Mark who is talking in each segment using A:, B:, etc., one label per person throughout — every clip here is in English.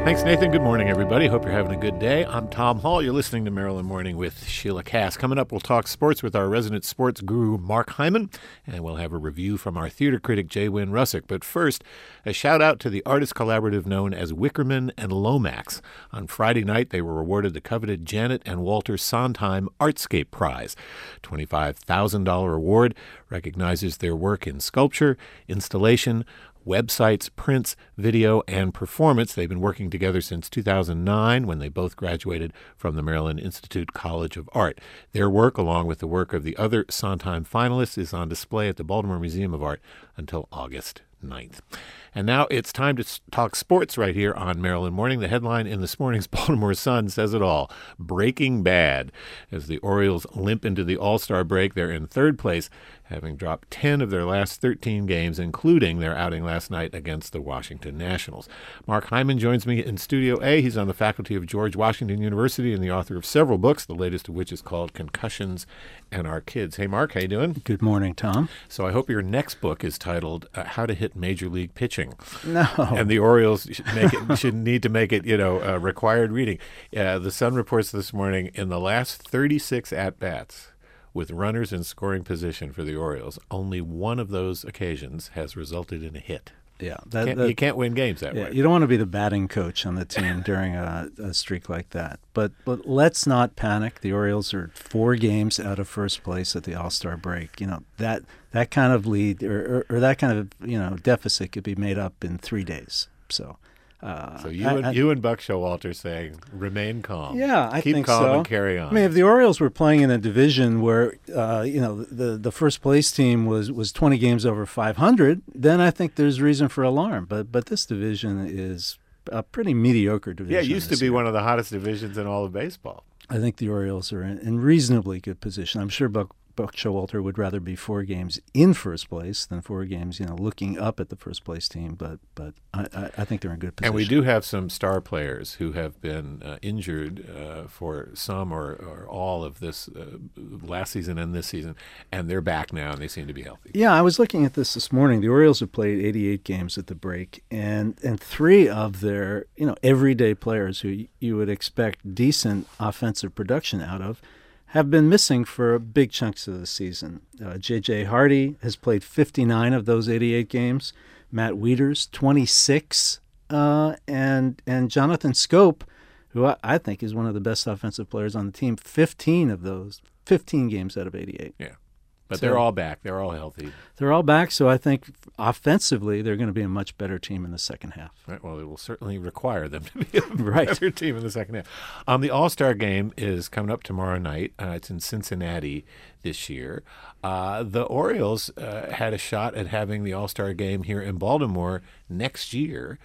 A: Thanks, Nathan. Good morning, everybody. Hope you're having a good day. I'm Tom Hall. You're listening to Maryland Morning with Sheila Cass. Coming up, we'll talk sports with our resident sports guru, Mark Hyman, and we'll have a review from our theater critic, Jay Wynn Russick. But first, a shout-out to the artist collaborative known as Wickerman and Lomax. On Friday night, they were awarded the coveted Janet and Walter Sondheim Artscape Prize. $25,000 award recognizes their work in sculpture, installation, websites, prints, video, and performance. They've been working together since 2009 when they both graduated from the Maryland Institute College of Art. Their work, along with the work of the other Sondheim finalists, is on display at the Baltimore Museum of Art until August 9th. And now it's time to talk sports right here on Maryland Morning. The headline in this morning's Baltimore Sun says it all. Breaking bad. As the Orioles limp into the All-Star break, they're in third place, having dropped 10 of their last 13 games, including their outing last night against the Washington Nationals. Mark Hyman joins me in Studio A. He's on the faculty of George Washington University and the author of several books, the latest of which is called Concussions and Our Kids. Hey, Mark, how you doing?
B: Good morning, Tom.
A: So I hope your next book is titled How to Hit Major League Pitching.
B: No.
A: And the Orioles should need to make it, required reading. The Sun reports this morning, in the last 36 at-bats with runners in scoring position for the Orioles, only one of those occasions has resulted in a hit.
B: Yeah,
A: you can't win games that way.
B: You don't want to be the batting coach on the team during a streak like that. But let's not panic. The Orioles are 4 games out of first place at the All-Star break. That kind of lead or that kind of deficit could be made up in 3 days. So you and Buck Showalter saying remain calm. Yeah, I
A: Keep
B: think
A: calm
B: so.
A: And carry on.
B: I mean, if the Orioles were playing in a division where the first place team was 20 games over 500, then I think there's reason for alarm. But this division is a pretty mediocre division.
A: Yeah, it used to be one of the hottest divisions in all of baseball.
B: I think the Orioles are in reasonably good position. I'm sure Buck Showalter would rather be 4 games in first place than 4 games, looking up at the first place team. But I think they're in good position.
A: And we do have some star players who have been injured for some or all of this last season and this season, and they're back now and they seem to be healthy.
B: Yeah, I was looking at this morning. The Orioles have played 88 games at the break, and 3 of their everyday players who you would expect decent offensive production out of have been missing for big chunks of the season. J.J. Hardy has played 59 of those 88 games. Matt Wieters, 26. And Jonathan Scope, who I think is one of the best offensive players on the team, 15 of those, 15 games out of 88.
A: Yeah. But they're all back. They're all healthy.
B: They're all back, so I think offensively they're going to be a much better team in the second half.
A: Right. Well, it will certainly require them to be a better team in the second half. The All-Star game is coming up tomorrow night. It's in Cincinnati this year. The Orioles had a shot at having the All-Star game here in Baltimore next year,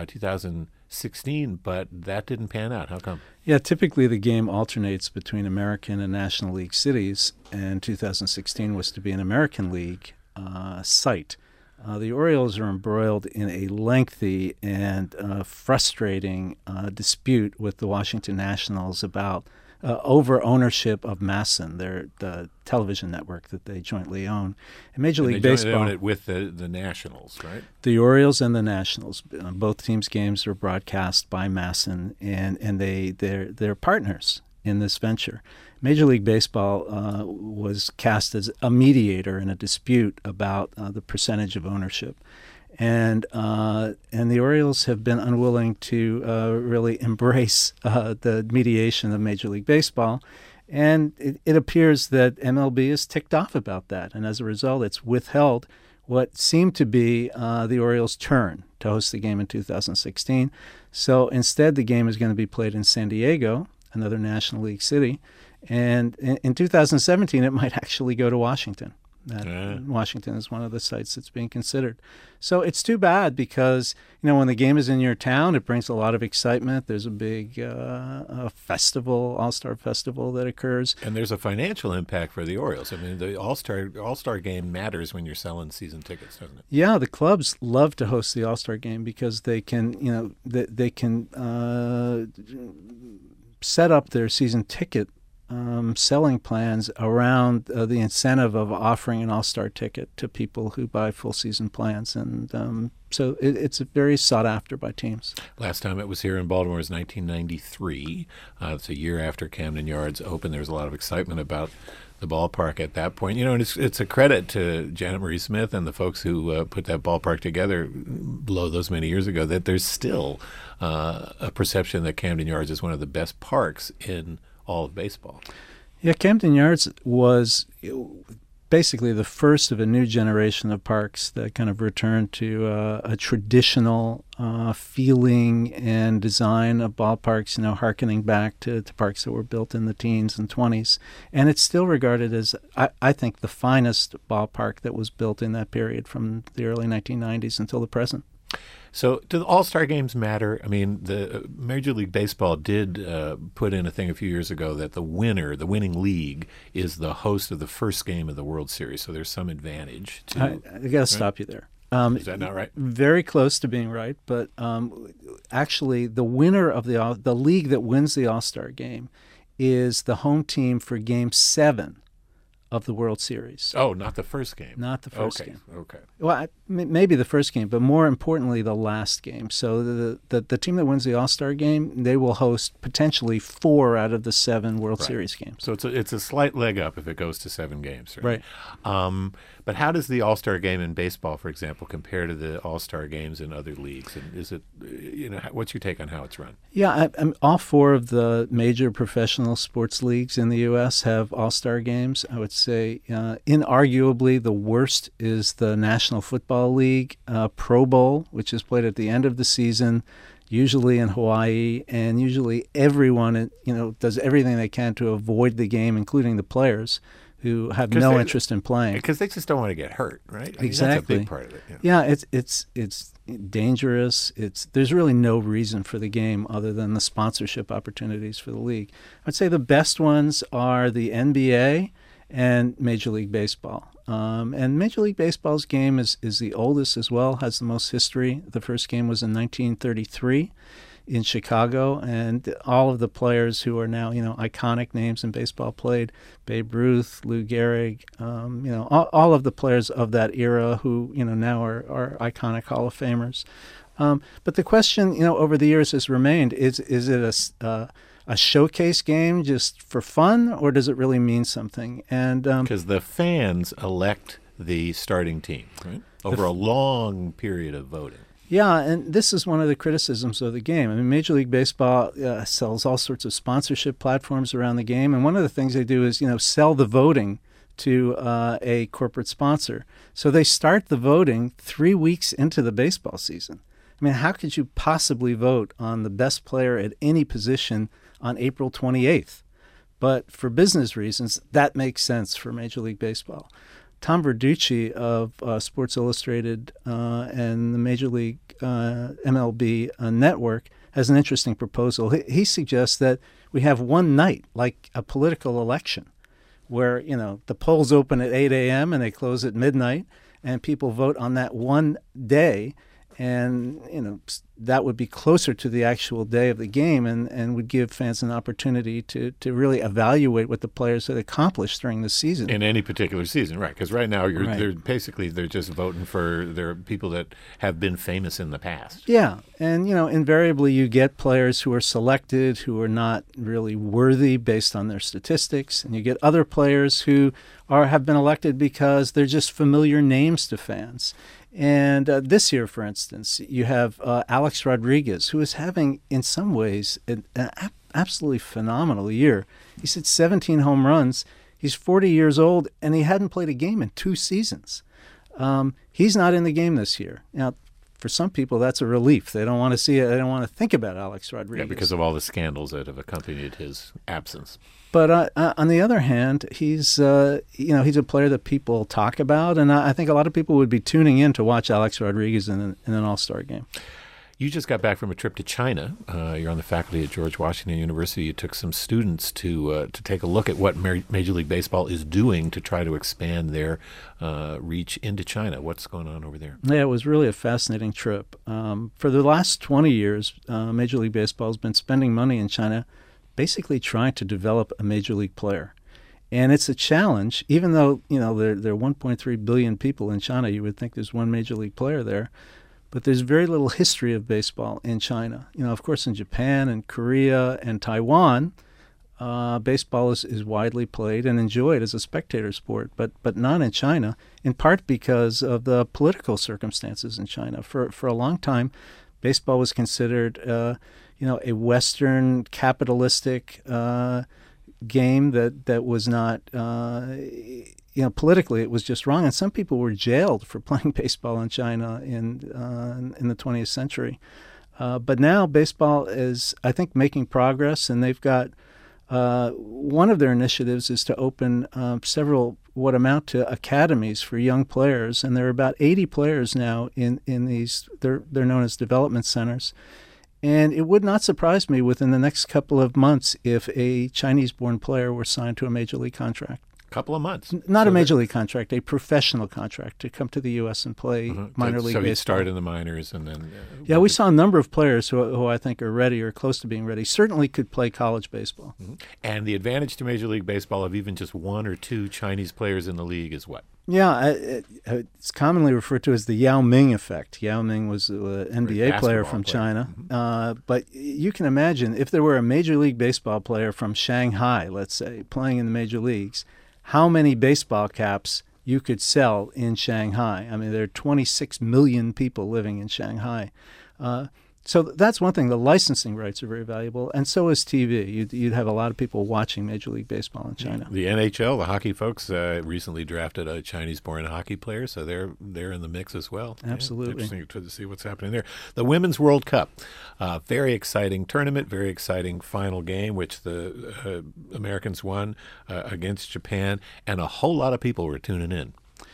A: 2016, but that didn't pan out. How come?
B: Yeah, typically the game alternates between American and National League cities, and 2016 was to be an American League site. The Orioles are embroiled in a lengthy and frustrating dispute with the Washington Nationals about over ownership of MASN, the television network that they jointly own. And Major League Baseball,
A: they own it with the Nationals, right?
B: The Orioles and the Nationals, both teams' games are broadcast by MASN, and they're partners in this venture. Major League Baseball was cast as a mediator in a dispute about the percentage of ownership. And the Orioles have been unwilling to really embrace the mediation of Major League Baseball. And it appears that MLB is ticked off about that. And as a result, it's withheld what seemed to be the Orioles' turn to host the game in 2016. So instead, the game is going to be played in San Diego, another National League city. And in 2017, it might actually go to Washington. Washington is one of the sites that's being considered. So it's too bad because, when the game is in your town, it brings a lot of excitement. There's a big festival, All-Star Festival that occurs.
A: And there's a financial impact for the Orioles. I mean, the All-Star game matters when you're selling season tickets, doesn't it?
B: Yeah, the clubs love to host the All-Star game because they can, they can set up their season ticket selling plans around the incentive of offering an all-star ticket to people who buy full season plans. And so it's very sought after by teams.
A: Last time it was here in Baltimore was 1993. It's a year after Camden Yards opened. There was a lot of excitement about the ballpark at that point. You know, and it's a credit to Janet Marie Smith and the folks who put that ballpark together below those many years ago, that there's still a perception that Camden Yards is one of the best parks in all of baseball.
B: Yeah, Camden Yards was basically the first of a new generation of parks that kind of returned to a traditional feeling and design of ballparks, you know, hearkening back to parks that were built in the teens and 20s. And it's still regarded as, I think, the finest ballpark that was built in that period from the early 1990s until the present.
A: So do the All-Star games matter? I mean, the Major League Baseball did put in a thing a few years ago that the winning league, is the host of the first game of the World Series. So there's some advantage to
B: I got to stop you there.
A: Is that not right?
B: Very close to being right, but actually the winner of the league that wins the All-Star game is the home team for Game 7 of the World Series.
A: Oh, not the first game.
B: Not the first game.
A: Okay.
B: Well, maybe the first game, but more importantly, the last game. So the team that wins the All-Star game, they will host potentially 4 out of the 7 World Series games.
A: So it's a slight leg up if it goes to 7 games. Right. But how does the All-Star game in baseball, for example, compare to the All-Star games in other leagues? And is it, what's your take on how it's run?
B: Yeah, all 4 of the major professional sports leagues in the U.S. have All-Star games. I would say inarguably the worst is the National Football League Pro Bowl, which is played at the end of the season, usually in Hawaii, and usually everyone does everything they can to avoid the game, including the players who have no interest in playing,
A: because they just don't want to get hurt, right? I mean,
B: exactly.
A: That's a big part of it.
B: Yeah, it's dangerous. There's really no reason for the game other than the sponsorship opportunities for the league. I'd say the best ones are the NBA and Major League Baseball. And Major League Baseball's game is the oldest as well, has the most history. The first game was in 1933 in Chicago, and all of the players who are now, iconic names in baseball played. Babe Ruth, Lou Gehrig, all of the players of that era who, now are iconic Hall of Famers. But the question, over the years has remained, is it a showcase game just for fun, or does it really mean something? And
A: because the fans elect the starting team, right? Over a long period of voting.
B: Yeah, and this is one of the criticisms of the game. I mean, Major League Baseball sells all sorts of sponsorship platforms around the game, and one of the things they do is, sell the voting to a corporate sponsor. So they start the voting 3 weeks into the baseball season. I mean, how could you possibly vote on the best player at any position on April 28th? But for business reasons, that makes sense for Major League Baseball. Tom Verducci of Sports Illustrated and the Major League MLB network has an interesting proposal. He suggests that we have one night, like a political election, where the polls open at 8 a.m. and they close at midnight, and people vote on that one day. And, that would be closer to the actual day of the game and would give fans an opportunity to really evaluate what the players had accomplished during the season.
A: In any particular season, right? Because right now they're just voting for their people that have been famous in the past.
B: Yeah. And, invariably you get players who are selected who are not really worthy based on their statistics. And you get other players who have been elected because they're just familiar names to fans. And this year, for instance, you have Alex Rodriguez, who is having, in some ways, an absolutely phenomenal year. He's hit 17 home runs. He's 40 years old, and he hadn't played a game in 2 seasons. He's not in the game this year. Now, for some people, that's a relief. They don't want to see it. They don't want to think about Alex Rodriguez.
A: Yeah, because of all the scandals that have accompanied his absence.
B: But on the other hand, he's a player that people talk about, and I think a lot of people would be tuning in to watch Alex Rodriguez in an All-Star game.
A: You just got back from a trip to China. You're on the faculty at George Washington University. You took some students to take a look at what Major League Baseball is doing to try to expand their reach into China. What's going on over there?
B: Yeah, it was really a fascinating trip. For the last 20 years, Major League Baseball has been spending money in China basically trying to develop a major league player. And it's a challenge, even though, there are 1.3 billion people in China. You would think there's one major league player there. But there's very little history of baseball in China. Of course, in Japan and Korea and Taiwan, baseball is widely played and enjoyed as a spectator sport, but not in China, in part because of the political circumstances in China. For a long time, baseball was considered, a Western capitalistic game that was not, politically it was just wrong. And some people were jailed for playing baseball in China in the 20th century. But now baseball is, I think, making progress, and they've got one of their initiatives is to open several what amount to academies for young players, and there are about 80 players now in these. They're known as development centers. And it would not surprise me within the next couple of months if a Chinese-born player were signed to a major league contract.
A: Couple of months.
B: Not a major league contract, a professional contract to come to the U.S. and play minor league baseball. So
A: he'd start in the minors and then...
B: yeah, we saw a number of players who I think are ready or close to being ready, certainly could play college baseball.
A: Mm-hmm. And the advantage to Major League Baseball of even just one or two Chinese players in the league is what?
B: Yeah, it's commonly referred to as the Yao Ming effect. Yao Ming was an NBA player from China. Mm-hmm. But you can imagine if there were a Major League Baseball player from Shanghai, let's say, playing in the major leagues, how many baseball caps you could sell in Shanghai. I mean, there are 26 million people living in Shanghai. So that's one thing. The licensing rights are very valuable, and so is TV. You'd have a lot of people watching Major League Baseball in China.
A: The NHL, the hockey folks, recently drafted a Chinese-born hockey player, so they're in the mix as well.
B: Absolutely.
A: Yeah, interesting to see what's happening there. The Women's World Cup, very exciting tournament, very exciting final game, which the Americans won against Japan, and a whole lot of people were tuning in.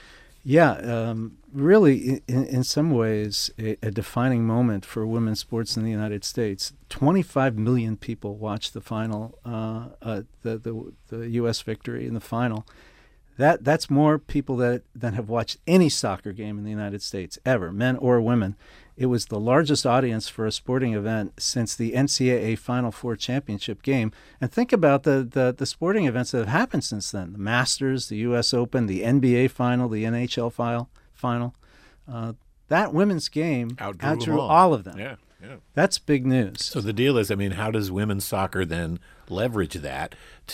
B: Yeah, really, in some ways, a defining moment for women's sports in the United States. 25 million people watched the final, the U.S. victory in the final. That's more people than have watched any soccer game in the United States ever, men or women. It was the largest audience for a sporting event since the NCAA Final Four championship game. And think about the sporting events that have happened since then. The Masters, the U.S. Open, the NBA final, the NHL final. That women's game outdrew all of them.
A: Yeah.
B: That's big news.
A: So the deal is, how does women's soccer then leverage that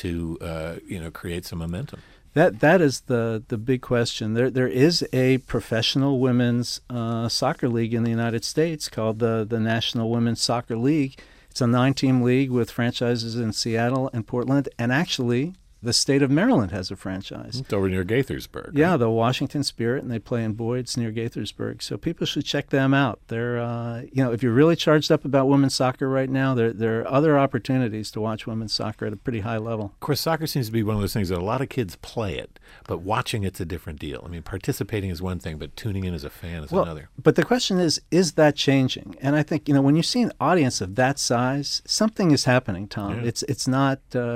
A: to create some momentum?
B: That is the big question. There is a professional women's soccer league in the United States called the National Women's Soccer League. It's a 9-team league with franchises in Seattle and Portland, and actually the state of Maryland has a franchise.
A: It's over near Gaithersburg.
B: Yeah,
A: right?
B: The Washington Spirit, and they play in Boyd's near Gaithersburg. So people should check them out. They're, if you're really charged up about women's soccer right now, there are other opportunities to watch women's soccer at a pretty high level.
A: Of course, soccer seems to be one of those things that a lot of kids play it, but watching it's a different deal. Participating is one thing, but tuning in as a fan is another.
B: But the question is that changing? And I think, when you see an audience of that size, something is happening, Tom. Yeah. It's not,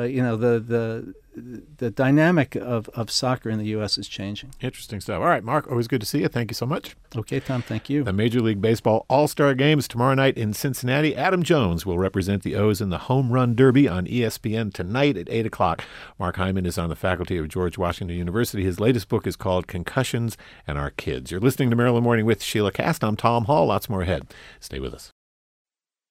B: the dynamic of soccer in the U.S. is changing.
A: Interesting stuff. All right, Mark, always good to see you. Thank you so much.
B: Okay, Tom, thank you.
A: The Major League Baseball All-Star Game is tomorrow night in Cincinnati. Adam Jones will represent the O's in the Home Run Derby on ESPN tonight at 8 o'clock. Mark Hyman is on the faculty of George Washington University. His latest book is called Concussions and Our Kids. You're listening to Maryland Morning with Sheila Cast. I'm Tom Hall. Lots more ahead. Stay with us.